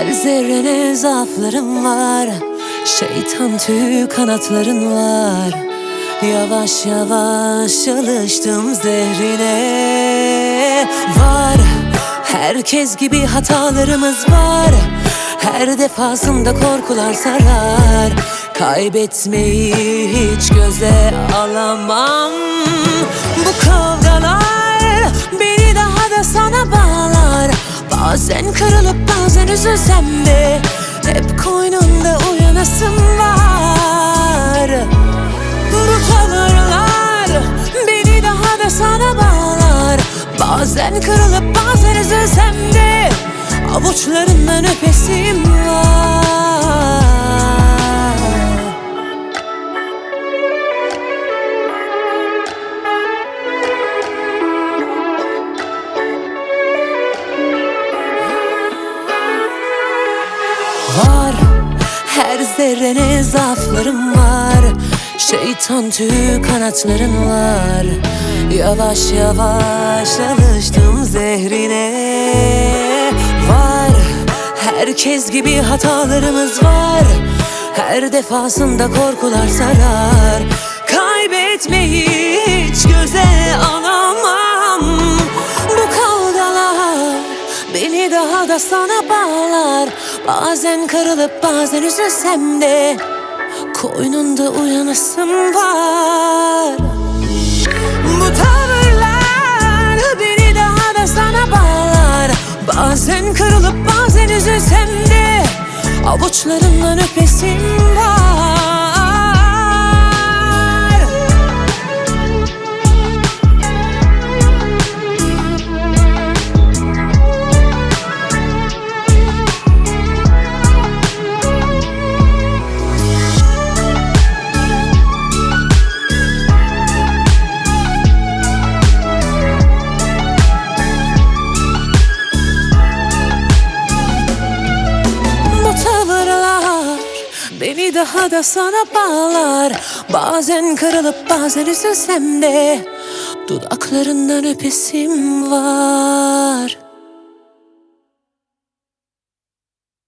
Her zerrene zaaflarım var. Şeytan tüy kanatların var. Yavaş yavaş alıştım zehrine. Var, herkes gibi hatalarımız var. Her defasında korkular sarar. Kaybetmeyi hiç göze alamam. Bu kavgalar beni daha da sana bağlar. Bazen kırılıp bazen üzülsem de hep koynunda uyanasım var. Bu tavırlar beni daha da sana bağlar. Bazen kırılıp bazen üzülsem de avuçlarından öpesim var. Var, her zerrene zaaflarım var. Şeytan tüy kanatların var. Yavaş yavaş alıştım zehrine. Var, herkes gibi hatalarımız var. Her defasında korkular sarar. Kaybetmeyi hiç göze alamam. Bu kavgalar beni daha da sana bağlar. Bazen kırılıp bazen üzülsem de koynunda uyanasım var. Bu tavırlar beni daha da sana bağlar. Bazen kırılıp bazen üzülsem de avuçlarından öpesim var. Beni daha da sana bağlar. Bazen kırılıp bazen üzülsem de dudaklarından öpesim var.